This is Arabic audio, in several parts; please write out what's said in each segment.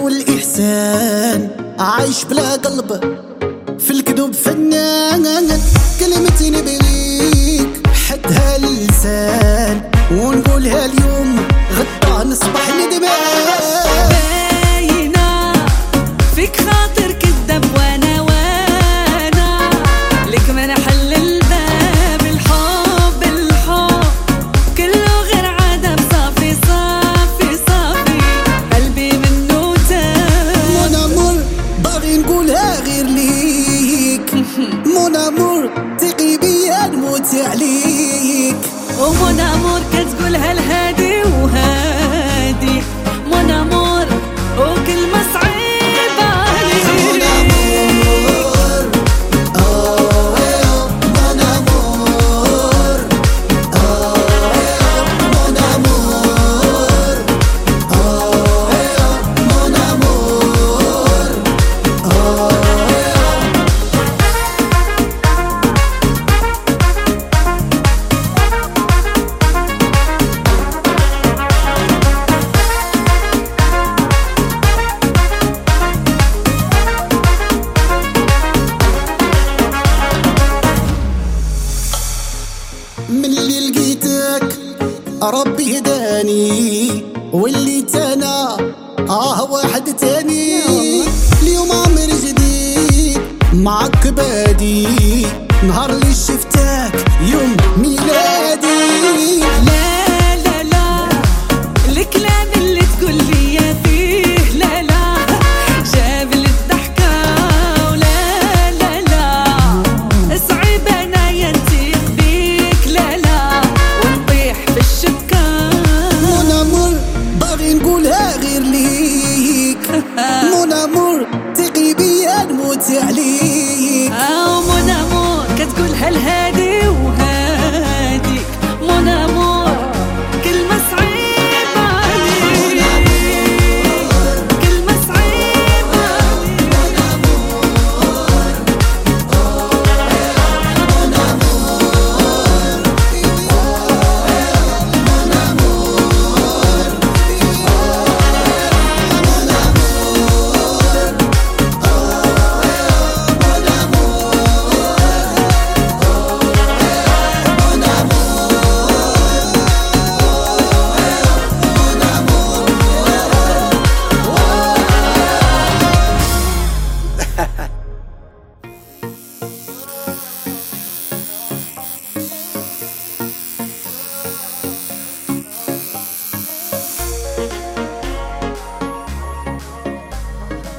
والإحسان، عايش بلا قلب في الكذوب فنان. كلمتي نبغيك حدها اللسان، ونقولها اليوم غدا نصبح ندمان. باينة فيك خاطر كذاب وانا لك ما نحل الباب. الحب كله غير عدم، صافي صافي صافي قلبي منه تاب. مون امور باغي نقولها غير ليك، مون امور ثقي بيا نموت عليك. ومون امور كتقولها الهادي وهادي، مون امور وكلمة صعيبة عليك. مون امور مون امور مون امور مون امور. من اللي لقيتك ربي هداني، واللي تانا واحد تاني. اليوم عمر جديد معك بادي، نهار اللي شفتك يوم ميلادي. لا لا لا الكلام اللي تقول لي فيه لا لا جاب لي الضحكة. ولا لا لا صعيب انا ينتيق بيك، لا لا ونطيح في الشبكة. مون امور باغي نقولها غير ليك، مون امور ثقي بيا نموت عليك. مون امور كتقولها الهادي وهاديك، مون امور كلمة صعيبة عليك، كلمة صعيبة عليك.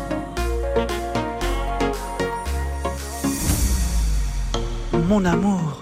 Mon amour.